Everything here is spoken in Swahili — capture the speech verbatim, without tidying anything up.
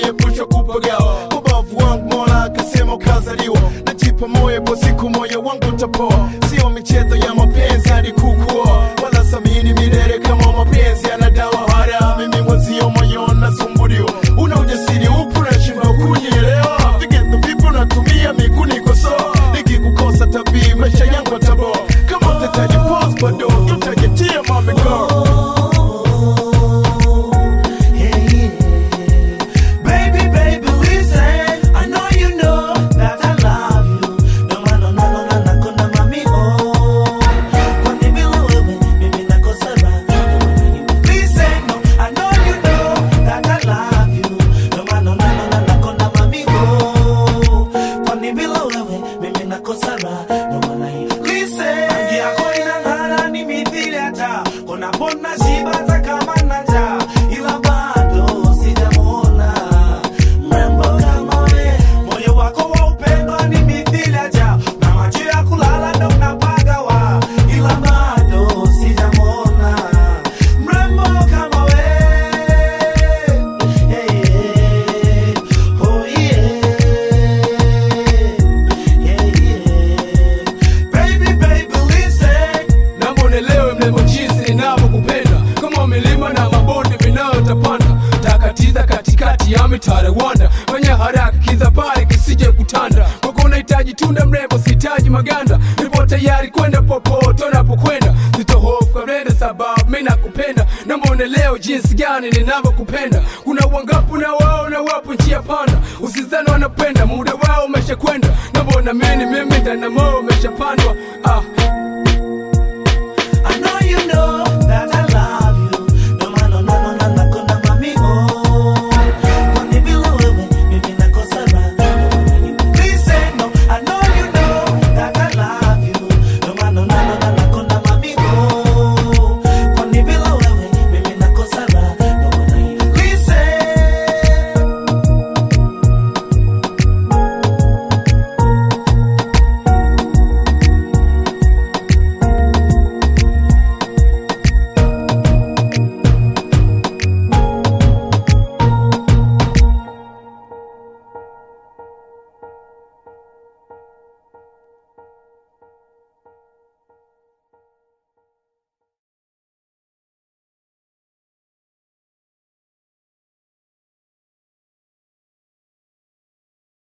niepusha kupagawa. Ubavu wangu Mola akasema ukazaliwa, najipa moyo kwa siku moyo wangu utapoa. Sio michezo ya mapenzi hadi kukua, wala samini milele kama mapenzi yanadawa. Hara mimi mwazio moyo nasumbuliwa, una ujasiri upu na shindwa kunielewa. Forget the people natumia mikuni kwa soa, nikikukosa tabii maisha yangu ataboa. Kama utataji pause bado utajitia mami girl. Pona shibata kama naja, ila bado sijamuona mrembo kama we. Moyo wako wa upendo ni mithili aja, na macho ya kulala ndo unapagawa, ila bado sijamuona mrembo kama we. Yeah, yeah. Oh yeah. Yeah, yeah. Baby, baby, listen. Naomba unielewe mrembo jinsi ninavyokupenda, kama milima na mabonde vinayotapanda, takatiza katikati ya mitaa Rwanda. Fanya haraka kiza pale kisije kutanda, kwako unahitaji tunda mrembo, sihitaji maganda. Nipo tayari kwenda popote unapokwenda, sitohofu karenda sababu mimi nakupenda. Naomba unielewe jinsi gani ninavyokupenda. Kuna wangapi na wao na wapo njia panda, usizani wanapenda muda wao umeshakwenda. Naomba unaamini mimi ndani moyo umeshapandwa. Ah, I know you know